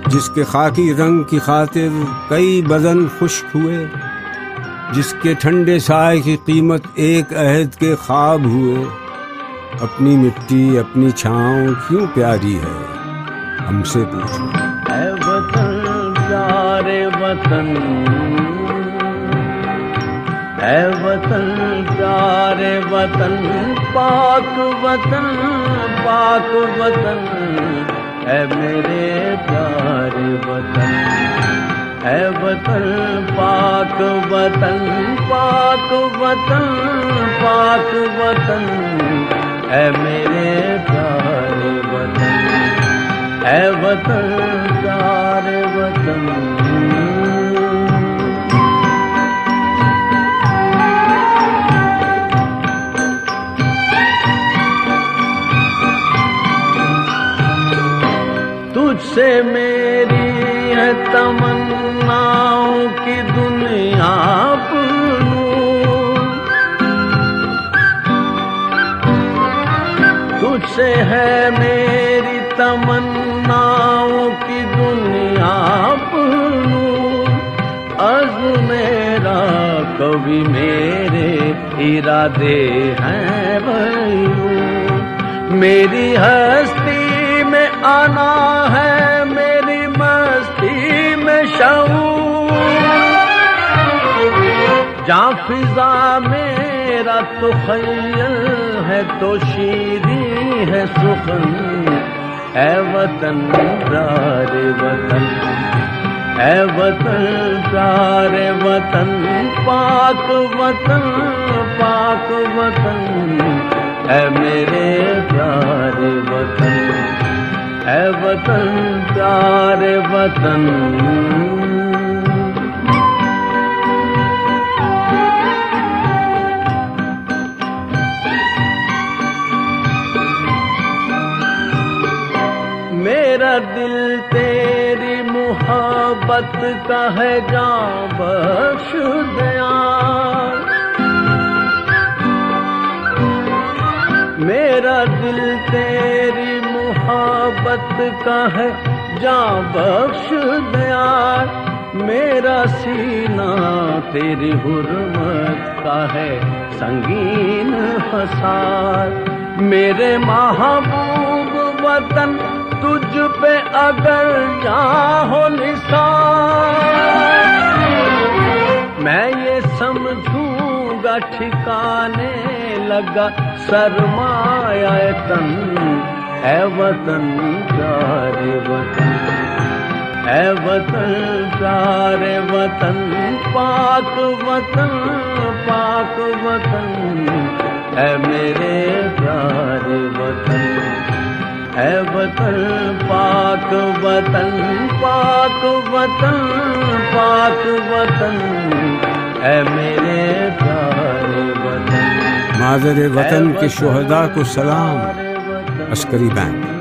जिसके खाकी रंग की खातिर कई बदन खुश्क हुए, जिसके ठंडे साए की कीमत एक अहद के ख्वाब हुए। अपनी मिट्टी अपनी छाँव क्यों प्यारी है, हमसे पूछो। ऐ वतन प्यारे वतन, ऐ वतन प्यारे वतन, पाक वतन पाक वतन, ऐ मेरे प्यारे वतन। ऐ वतन पाक वतन पाक वतन पाक वतन, ऐ मेरे प्यारे वतन। ऐ वतन प्यारे वतन। तुझसे मेरी है तमन्नाओं की दुनिया पूरूं, तुझसे है मेरी तमन्नाओं की दुनिया पूरूं। अज़्म मेरा कभी मेरे इरादे हैं बयूं, मेरी हस्ती में आना है मेरी मस्ती में शऊर। जहाँ फिजा मेरा तो ख़य्यल है तो शीरी है सुखन। ऐ वतन प्यारे वतन, ऐ वतन प्यारे वतन, पाक वतन पाक वतन, ऐ मेरे प्यारे वतन। ऐ वतन प्यारे वतन। मेरा दिल तेरी मोहब्बत का है जां बख्श दया, मेरा दिल तेरी मोहब्बत का है जां बख्श दया। मेरा सीना तेरी हुर्मत का है संगीन हसार। मेरे महबूब वतन तुझ पे अगर चाहो निसार, मैं ये समझूंगा ठिकाने लगा सरमाया तन। ऐ वतन प्यारे वतन, ऐ वतन प्यारे वतन, पाक वतन पाक वतन, ऐ मेरे प्यारे वतन। ऐ वतन पाक वतन पाक वतन पाक वतन, ऐ मेरे प्यारे वतन। मादर वतन के शुहदा को सलाम। अस्करी बैंड।